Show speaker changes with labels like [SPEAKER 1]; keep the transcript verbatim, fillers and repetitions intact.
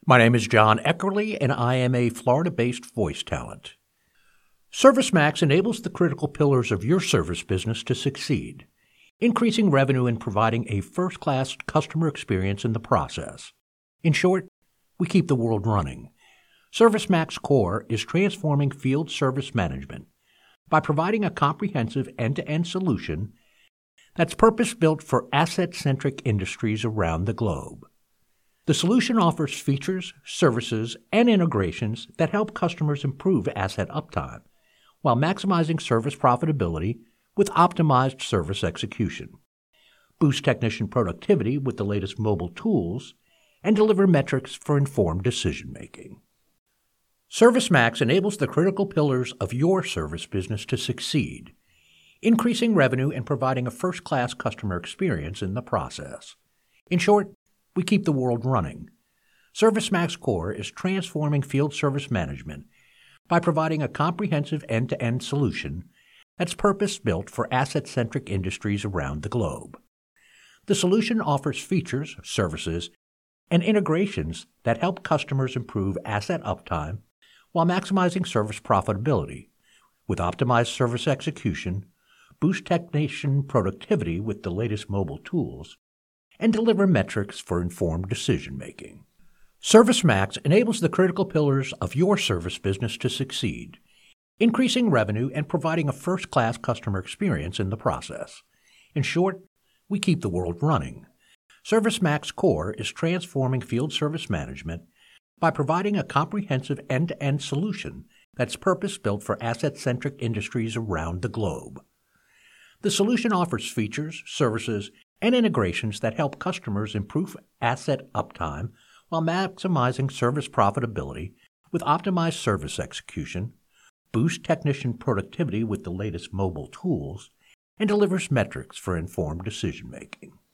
[SPEAKER 1] My name is John Eckerly, and I am a Florida-based voice talent. ServiceMax enables the critical pillars of your service business to succeed, increasing revenue and providing a first-class customer experience in the process. In short, we keep the world running. ServiceMax Core is transforming field service management by providing a comprehensive end-to-end solution that's purpose-built for asset-centric industries around the globe. The solution offers features, services, and integrations that help customers improve asset uptime while maximizing service profitability with optimized service execution, boost technician productivity with the latest mobile tools, and deliver metrics for informed decision-making. ServiceMax enables the critical pillars of your service business to succeed, increasing revenue and providing a first-class customer experience in the process. In short, we keep the world running. ServiceMax Core is transforming field service management by providing a comprehensive end-to-end solution that's purpose-built for asset-centric industries around the globe. The solution offers features, services, and integrations that help customers improve asset uptime while maximizing service profitability with optimized service execution, boost technician productivity with the latest mobile tools, and deliver metrics for informed decision-making. ServiceMax enables the critical pillars of your service business to succeed, increasing revenue and providing a first-class customer experience in the process. In short, we keep the world running. ServiceMax Core is transforming field service management by providing a comprehensive end-to-end solution that's purpose-built for asset-centric industries around the globe. The solution offers features, services, and integrations that help customers improve asset uptime while maximizing service profitability with optimized service execution, boost technician productivity with the latest mobile tools, and delivers metrics for informed decision-making.